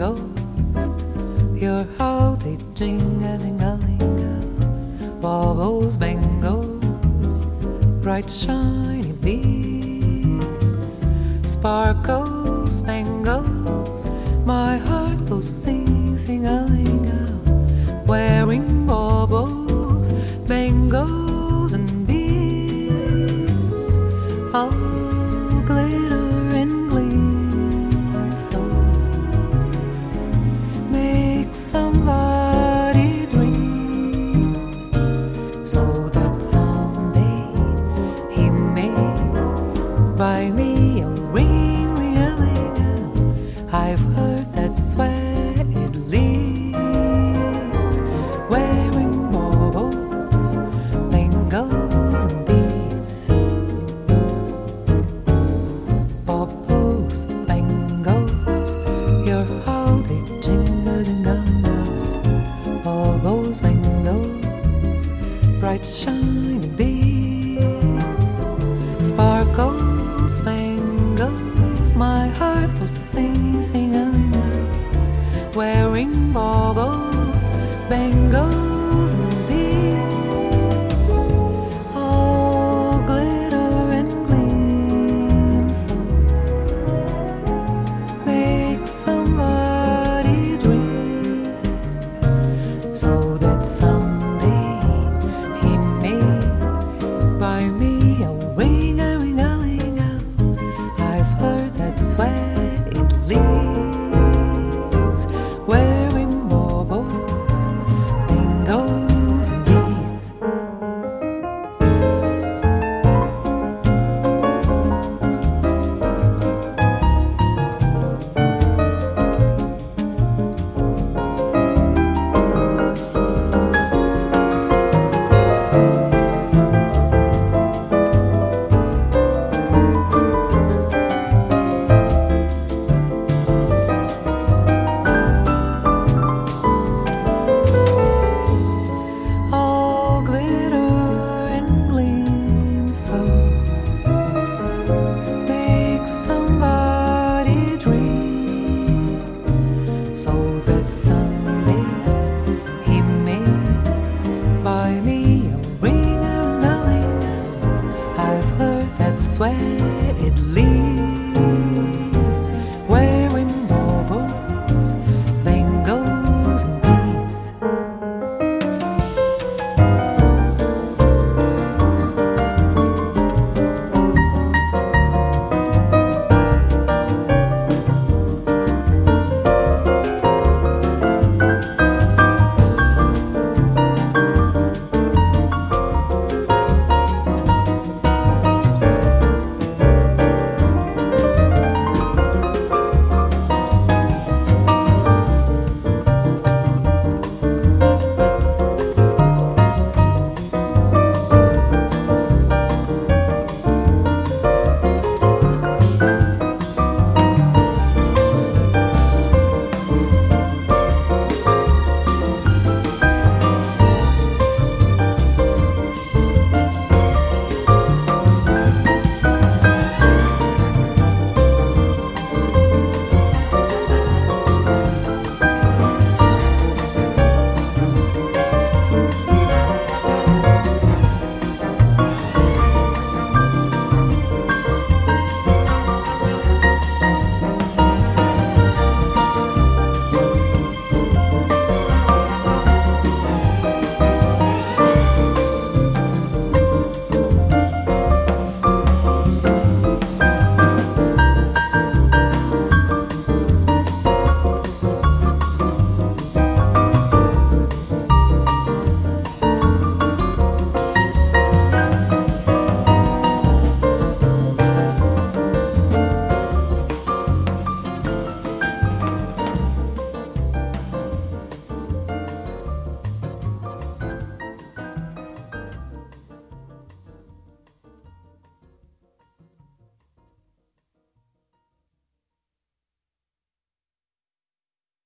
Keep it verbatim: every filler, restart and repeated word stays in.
bangles, hear how they jingle-a-ling-a-ling-a. Baubles, bangles, bright shiny beads, sparkles, spangles, my heart goes sing-sing-a-ling-a. Wearing baubles, bangles and beads, all glitter and gleam, so make somebody dream, so that someday he may buy me a ring, ring-a-ling-a. I've heard that's where it leads, wearing baubles, bangles and beads. Baubles, bangles, hear how they jingle-a-ling-a. Baubles, bangles, bright shiny beads, sparkles, spangles, my heart goes sing-sing-a-ling-a. Wearing baubles, bangles and beads, all glitter and gleam, so make somebody dream, so that someday he may buy me a ring, a ring, a ring, a. I've heard that's where it leads, wearing baubles, bangles and beads. All glitter and gleam, so make somebody dream, so that some